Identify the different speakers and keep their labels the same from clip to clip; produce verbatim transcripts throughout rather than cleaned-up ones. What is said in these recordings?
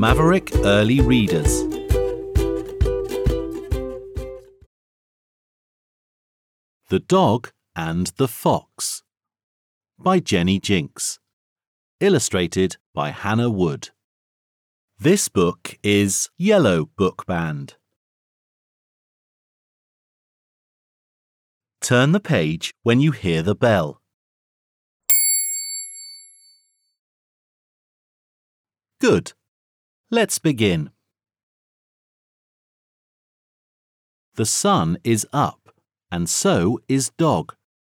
Speaker 1: Maverick Early Readers. The Dog and the Fox by Jenny Jinks. Illustrated by Hannah Wood. This book is Yellow Book Band. Turn the page when you hear the bell. Good. Let's begin. The sun is up, and so is Dog.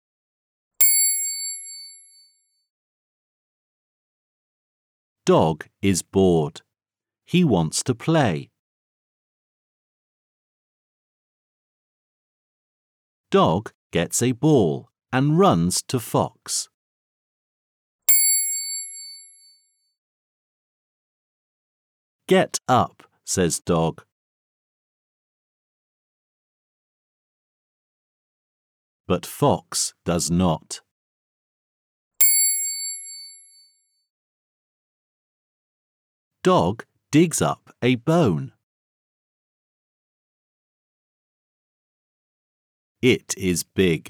Speaker 1: Dog is bored. He wants to play. Dog gets a ball and runs to Fox. Get up, says Dog. But Fox does not. Dog digs up a bone. It is big.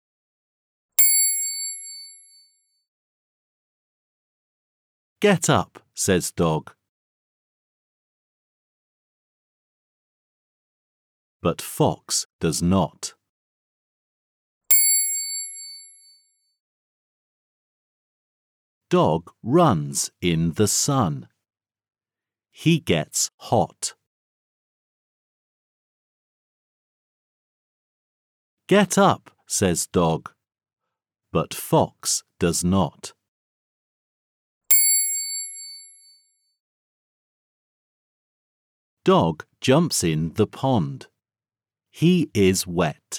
Speaker 1: Get up, says Dog. But Fox does not. Dog runs in the sun. He gets hot. Get up, says Dog. But Fox does not. Dog jumps in the pond. He is wet.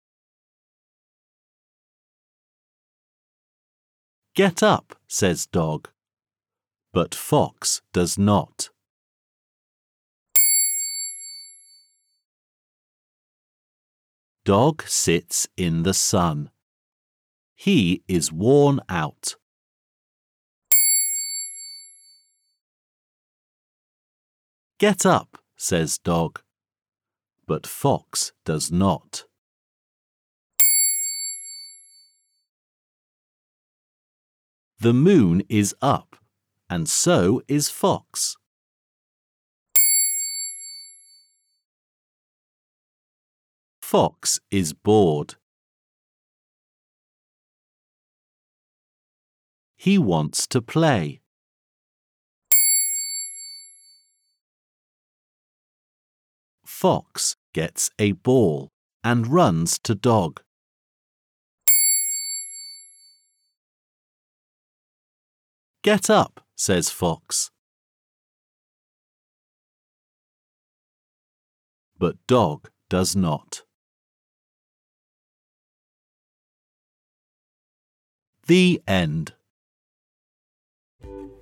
Speaker 1: Get up, says Dog. But Fox does not. Dog sits in the sun. He is worn out. Get up, says Dog. But Fox does not. The moon is up, and so is Fox. Fox is bored. He wants to play. Fox gets a ball and runs to Dog. Get up, says Fox. But Dog does not. The end.